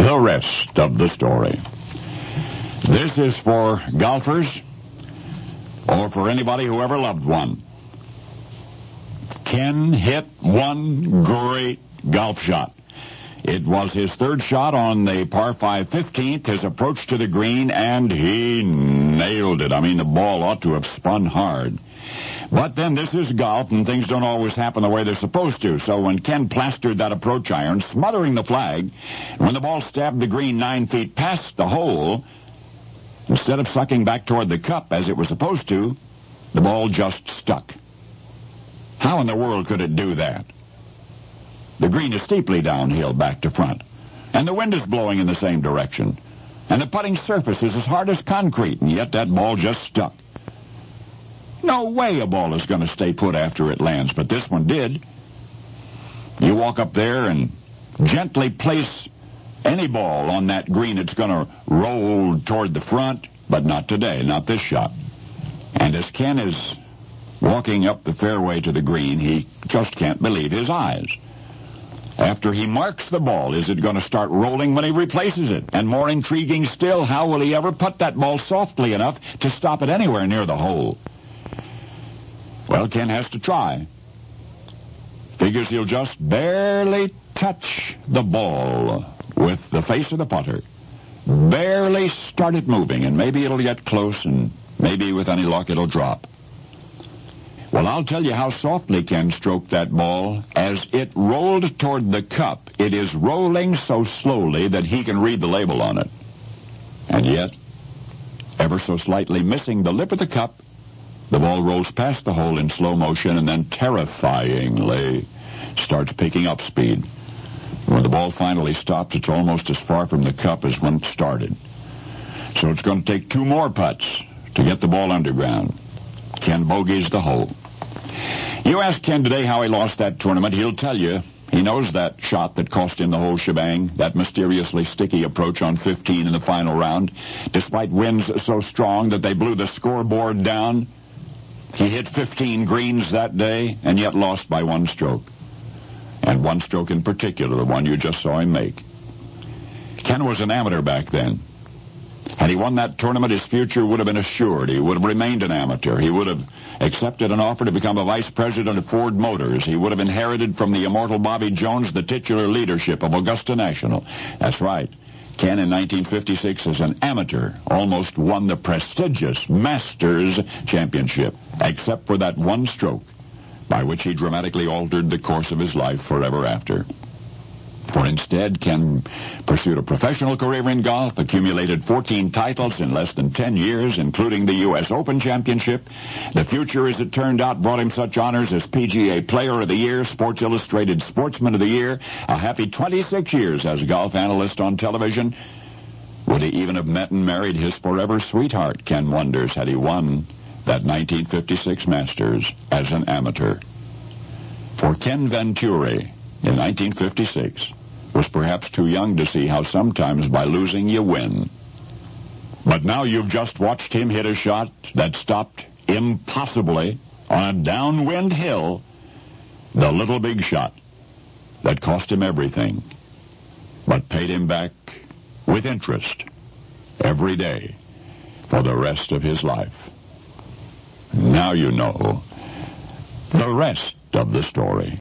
the rest of the story. This is for golfers or for anybody who ever loved one. Ken hit one great golf shot. It was his third shot on the par 5 15th, his approach to the green, and he nailed it. I mean, the ball ought to have spun hard. But then this is golf, and things don't always happen the way they're supposed to. So when Ken plastered that approach iron, smothering the flag, when the ball stabbed the green 9 feet past the hole, instead of sucking back toward the cup as it was supposed to, the ball just stuck. How in the world could it do that? The green is steeply downhill back to front, and the wind is blowing in the same direction, and the putting surface is as hard as concrete, and yet that ball just stuck. No way a ball is going to stay put after it lands, but this one did. You walk up there and gently place any ball on that green, it's going to roll toward the front, but not today, not this shot. And as Ken is walking up the fairway to the green, he just can't believe his eyes. After he marks the ball, is it going to start rolling when he replaces it? And more intriguing still, how will he ever put that ball softly enough to stop it anywhere near the hole? Well, Ken has to try. Figures he'll just barely touch the ball with the face of the putter. Barely start it moving, and maybe it'll get close, and maybe with any luck it'll drop. Well, I'll tell you how softly Ken stroked that ball. As it rolled toward the cup, it is rolling so slowly that he can read the label on it. And yet, ever so slightly missing the lip of the cup, the ball rolls past the hole in slow motion and then terrifyingly starts picking up speed. When the ball finally stops, it's almost as far from the cup as when it started. So it's going to take 2 more putts to get the ball underground. Ken bogeys the hole. You ask Ken today how he lost that tournament, he'll tell you he knows that shot that cost him the whole shebang, that mysteriously sticky approach on 15 in the final round. Despite winds so strong that they blew the scoreboard down, he hit 15 greens that day and yet lost by 1 stroke. And 1 stroke in particular, the one you just saw him make. Ken was an amateur back then. Had he won that tournament, his future would have been assured. He would have remained an amateur. He would have accepted an offer to become a vice president of Ford Motors. He would have inherited from the immortal Bobby Jones the titular leadership of Augusta National. That's right. Ken, in 1956, as an amateur, almost won the prestigious Masters Championship, except for that 1 stroke, by which he dramatically altered the course of his life forever after. For instead, Ken pursued a professional career in golf, accumulated 14 titles in less than 10 years, including the U.S. Open Championship. The future, as it turned out, brought him such honors as PGA Player of the Year, Sports Illustrated Sportsman of the Year, a happy 26 years as a golf analyst on television. Would he even have met and married his forever sweetheart, Ken wonders, had he won that 1956 Masters as an amateur? For Ken Venturi, in 1956, was perhaps too young to see how sometimes by losing you win. But now you've just watched him hit a shot that stopped impossibly on a downwind hill, the little big shot that cost him everything, but paid him back with interest every day for the rest of his life. Now you know the rest of the story.